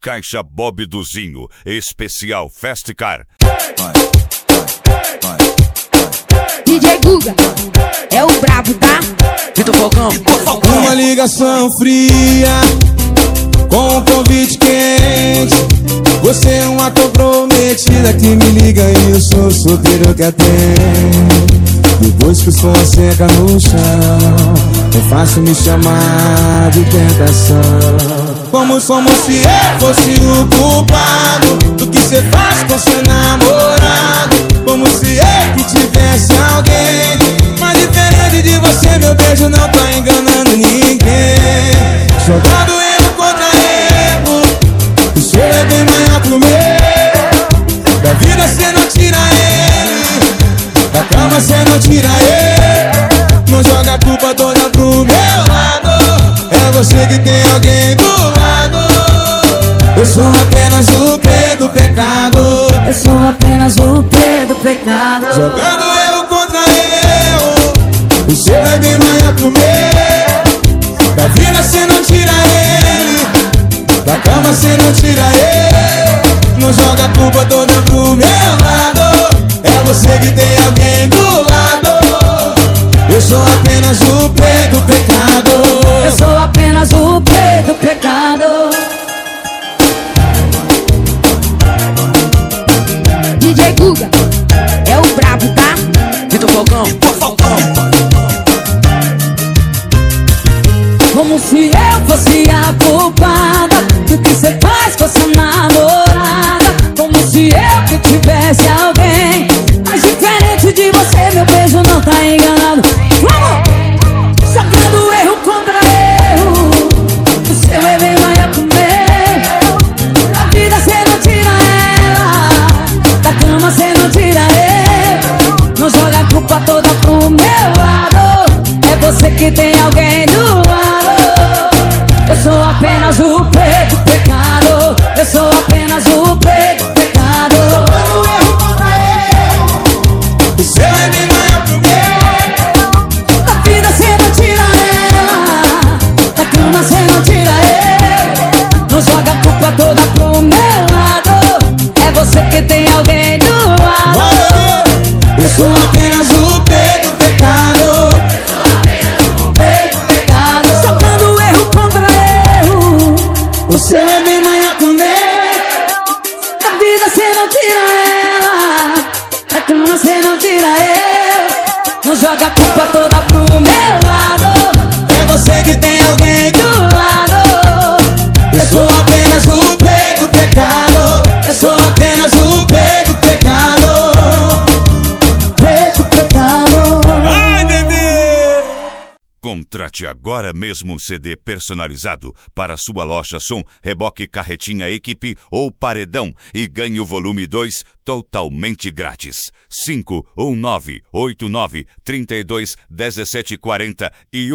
Caixa Bob Duzinho, especial Fast Car. DJ Guga é o brabo, tá? Vitor Falcão. Uma ligação fria com um convite quente. Você é uma comprometida que me liga e eu sou solteiro que atende. Depois que o som seca no chão, é fácil me chamar de tentação. Como se eu fosse o culpado do que cê faz com seu namorado. Como se eu que tivesse alguém. Mas diferente de você, meu beijo não tá enganando ninguém. Jogando erro contra erro, o seu é bem maior que o meu. Da vida cê não tira ele, da cama cê não tira ele. Não joga a culpa toda pro meu lado. É você que tem alguém do lado. Eu sou apenas o P do pecado. Eu sou apenas o P do pecado. Jogando erro contra erro, o seu é bem maior que o meu. Da vida cê não tira ele, da cama cê não tira ele. Não joga a culpa toda pro meu lado. É você que tem alguém do lado. Eu sou apenas o P do pecado. Eu sou apenas o P do pecado. DJ Guga é o brabo, tá? Vitor Falcão. Como se eu fosse a culpada do que cê faz com essa namorada. Como se eu que tivesse alguém. Mas diferente de você, meu beijo não tá enganado. Vamos! Jogando erro contra erro, o seu é bem maior que o meu. Da vida cê não tira ela, da cama cê não tira ele. Não joga a culpa toda pro meu lado. É você que tem alguém do lado. Eu sou apenas o P do pecado. Eu sou apenas o P do pecado. Jogando erro contra erro, o seu é bem maior que o meu. Da vida cê não tira ela, da cama cê não tira ele. Não joga a culpa toda pro meu lado. É você que tem alguém do lado. Eu sou apenas o P do pecado. P do pecado. Jogando erro contra erro, O seu é bem maior que o meu. da vida cê não tira ela, da cama cê não tira ele. Não joga a culpa toda pro meu lado. É você que tem alguém do lado. Eu sou apenas o P do pecado. Eu sou apenas o P do pecado. P do pecado. Ai, bebê! Contrate agora mesmo um CD personalizado para sua loja som, reboque, carretinha, equipe ou paredão e ganhe o volume 2 totalmente grátis. 51989321740 e